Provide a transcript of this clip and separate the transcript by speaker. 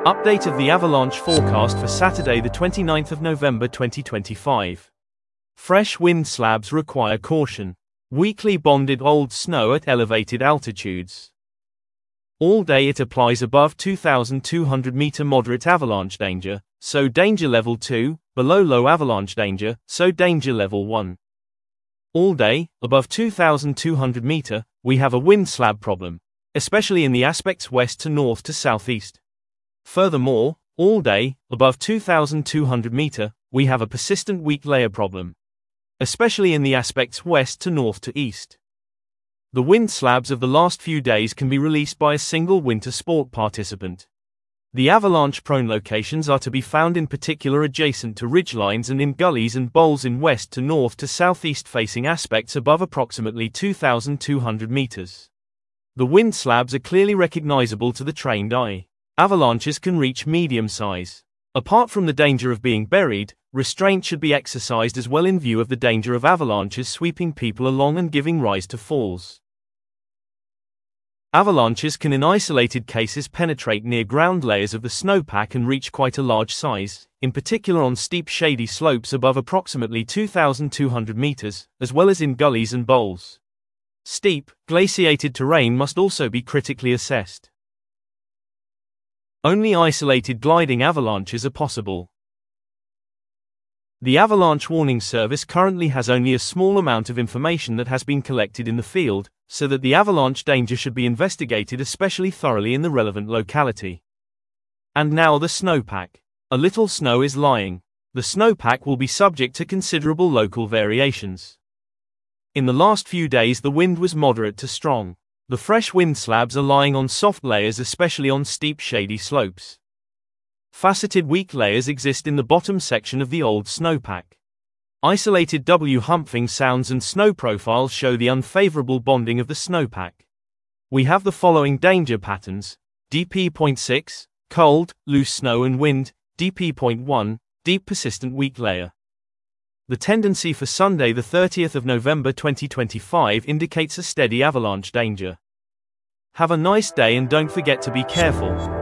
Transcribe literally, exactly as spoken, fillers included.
Speaker 1: Update of the avalanche forecast for Saturday the twenty-ninth of November twenty twenty-five. Fresh wind slabs require caution. Weakly bonded old snow at elevated altitudes. All day it applies above two thousand two hundred meter moderate avalanche danger, so danger level two, below low avalanche danger, so danger level one. All day, above two thousand two hundred meter, we have a wind slab problem, especially in the aspects west to north to southeast. Furthermore, all day, above two thousand two hundred meter, we have a persistent weak layer problem, especially in the aspects west to north to east. The wind slabs of the last few days can be released by a single winter sport participant. The avalanche-prone locations are to be found in particular adjacent to ridgelines and in gullies and bowls in west to north to southeast facing aspects above approximately two thousand two hundred meters. The wind slabs are clearly recognizable to the trained eye. Avalanches can reach medium size. Apart from the danger of being buried, restraint should be exercised as well in view of the danger of avalanches sweeping people along and giving rise to falls. Avalanches can in isolated cases penetrate near ground layers of the snowpack and reach quite a large size, in particular on steep shady slopes above approximately two thousand two hundred meters, as well as in gullies and bowls. Steep, glaciated terrain must also be critically assessed. Only isolated gliding avalanches are possible. The Avalanche Warning Service currently has only a small amount of information that has been collected in the field, so that the avalanche danger should be investigated especially thoroughly in the relevant locality. And now the snowpack. A little snow is lying. The snowpack will be subject to considerable local variations. In the last few days the wind was moderate to strong. The fresh wind slabs are lying on soft layers especially on steep shady slopes. Faceted weak layers exist in the bottom section of the old snowpack. Isolated W-humping sounds and snow profiles show the unfavorable bonding of the snowpack. We have the following danger patterns: D P zero point six, cold, loose snow and wind, D P zero point one, deep persistent weak layer. The tendency for Sunday the thirtieth of November twenty twenty-five indicates a steady avalanche danger. Have a nice day and don't forget to be careful.